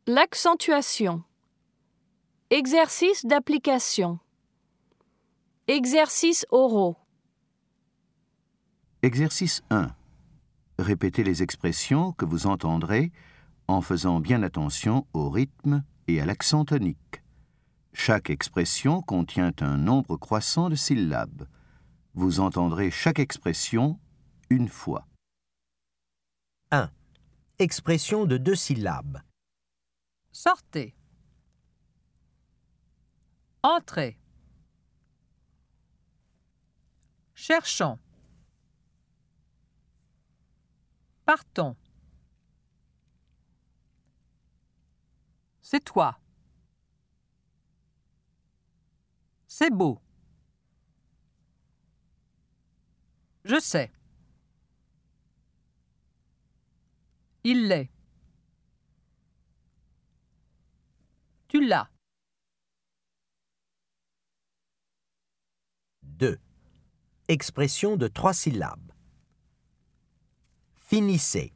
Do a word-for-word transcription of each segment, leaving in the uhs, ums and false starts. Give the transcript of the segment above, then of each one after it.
L'accentuation. Exercice d'application. Exercices oraux. Exercice un. Répétez les expressions que vous entendrez en faisant bien attention au rythme et à l'accent tonique. Chaque expression contient un nombre croissant de syllabes. Vous entendrez chaque expression une fois. un. Expression de deux syllabes. Sortez. Entrez. Cherchons. Partons. C'est toi. C'est beau. Je sais. Il l'est. Tu l'as. deux. Expression de trois syllabes. Finissez.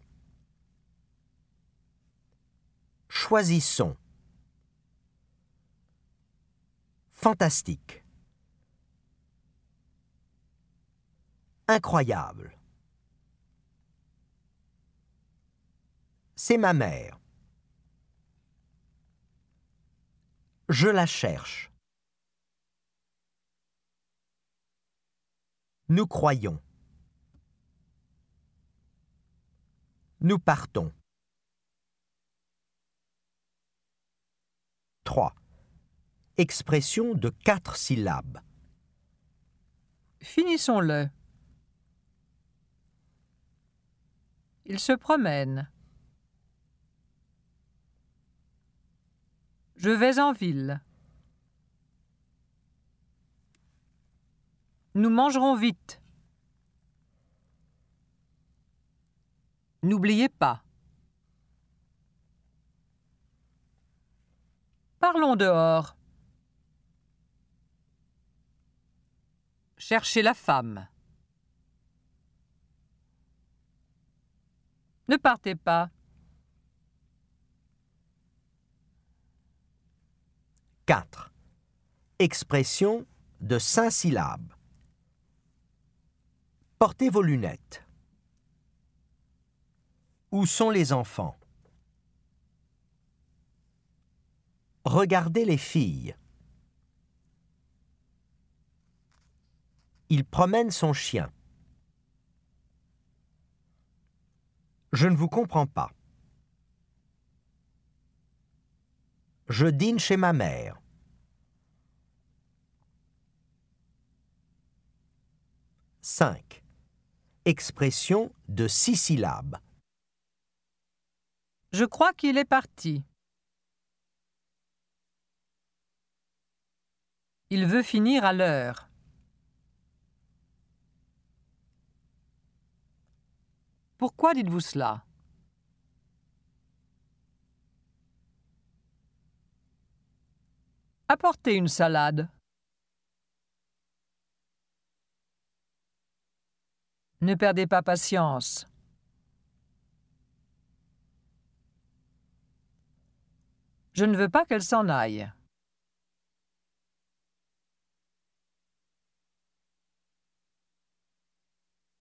Choisissons. Fantastique. Incroyable. C'est ma mère. Je la cherche. Nous croyons. Nous partons. trois. Expression de quatre syllabes. Finissons-le. Il se promène. Je vais en ville. Nous mangerons vite. N'oubliez pas. Parlons dehors. Cherchez la femme. Ne partez pas. quatre. Expression de cinq syllabes. Portez vos lunettes. Où sont les enfants? Regardez les filles. Il promène son chien. Je ne vous comprends pas. Je dîne chez ma mère. cinq. Expression de six syllabes. Je crois qu'il est parti. Il veut finir à l'heure. Pourquoi dites-vous cela? Apportez une salade. Ne perdez pas patience. Je ne veux pas qu'elle s'en aille.